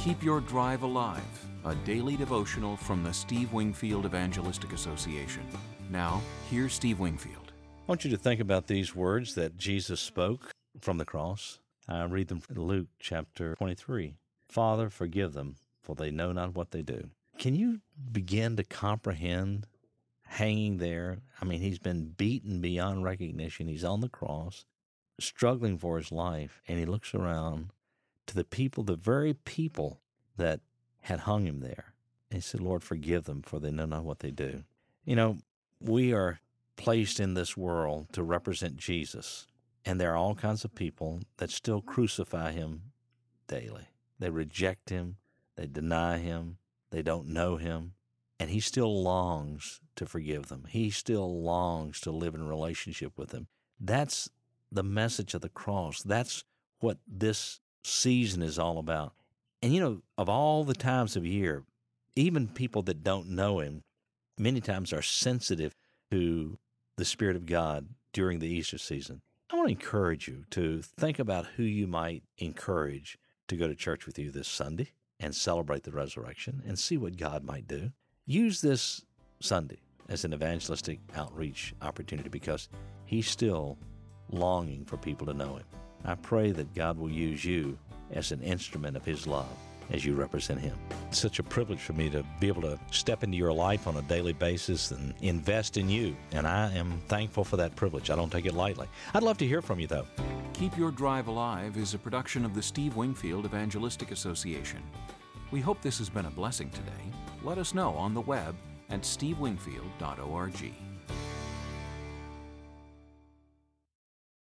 Keep Your Drive Alive, a daily devotional from the Steve Wingfield Evangelistic Association. Now, here's Steve Wingfield. I want you to think about these words that Jesus spoke from the cross. I read them from Luke chapter 23. Father, forgive them, for they know not what they do. Can you begin to comprehend hanging there? I mean, he's been beaten beyond recognition. He's on the cross, struggling for his life, and he looks around to the people, the very people that had hung him there. And he said, Lord, forgive them, for they know not what they do. You know, we are placed in this world to represent Jesus, and there are all kinds of people that still crucify him daily. They reject him, they deny him, they don't know him, and he still longs to forgive them. He still longs to live in relationship with them. That's the message of the cross. That's what this season is all about. And you know, of all the times of year, even people that don't know him many times are sensitive to the Spirit of God during the Easter season. I want to encourage you to think about who you might encourage to go to church with you this Sunday and celebrate the resurrection and see what God might do. Use this Sunday as an evangelistic outreach opportunity because he's still longing for people to know him. I pray that God will use you as an instrument of his love as you represent him. It's such a privilege for me to be able to step into your life on a daily basis and invest in you, and I am thankful for that privilege. I don't take it lightly. I'd love to hear from you, though. Keep Your Drive Alive is a production of the Steve Wingfield Evangelistic Association. We hope this has been a blessing today. Let us know on the web at stevewingfield.org.